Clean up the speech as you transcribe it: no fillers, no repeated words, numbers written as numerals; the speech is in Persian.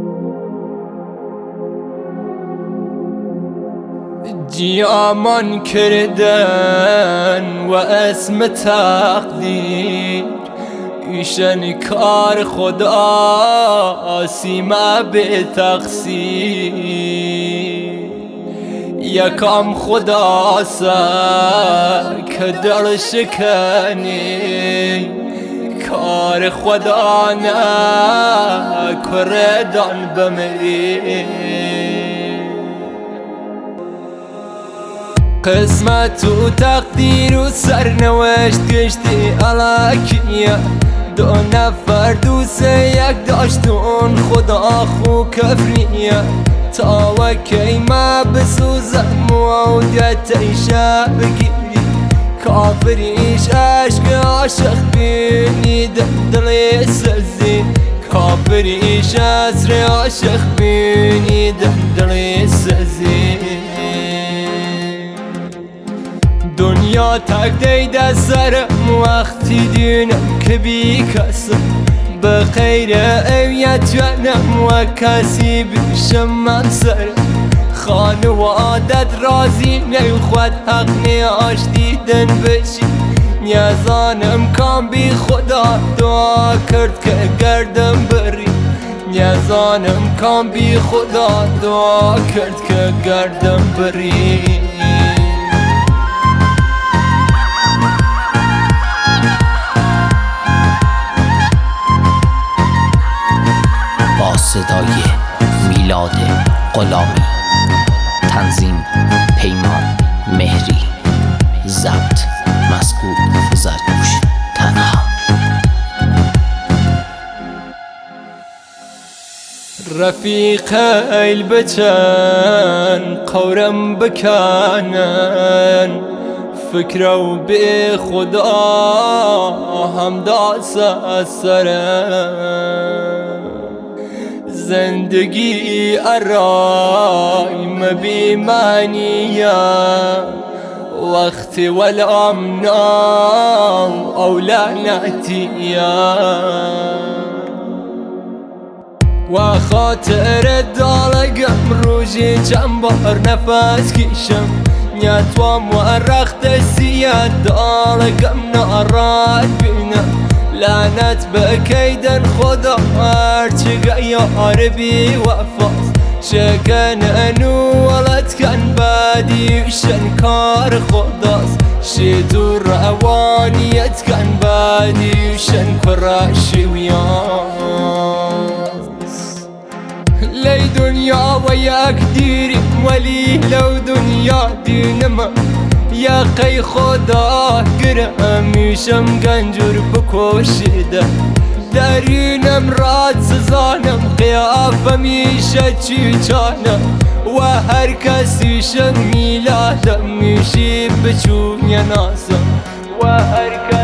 جیامان کردن و اسم تقدیر ایشن کار خدا سیما به تقصیر یکم خدا که در شکنی کار خدا نه کردن بمری قسمت و تقدیر و سرنوشت گشتی علاکیه دو نفر دوسه یک داشتون خدا خو کفریه تا وکی ما بسوزم و عودت ایشه بگیری کافریش عشق عاشق بینی دلی سزی کافریش عصر عاشق بینی دلی سزی دنیا تک دیده سرم وقتی دینم که بی کسم به خیر اویت جنم و کسی بیشم من سرم خانوادت رازی نیخواد حق نیاش دیدن بشی نیازانم کام بی خدا دعا کرد که گردم بری نیازانم کام بی خدا دعا کرد که گردم بری صدای میلاد غلامی، تنظیم پیمان مهری، ضبط مسعود زرتوش تنها. رفیق ایل بچن قورم بکنن فکر و به خدا هم داس سرم زندگی ارای مبی معنیه وقتی والامنا او لعنتیه و خاطر دالگم روزی چند بار نفس کشم نیتوام و رخت سیاد دالگم ناراد بینم لعنت به کیدن خدا هرچی یار بی وفاست شکن انو ولد کن بدیشن کار خداست شیدو روانیت کن بدیشن کراشی ویاست لی دنیا و یک دیریم ولی لو دنیا دینم یا قی خدا گرم میشم گنجور بکشیده درینم راد سزانم قیافه میشه چی چانم و هر کسیشم میلادم میشی بچون ناسم و هر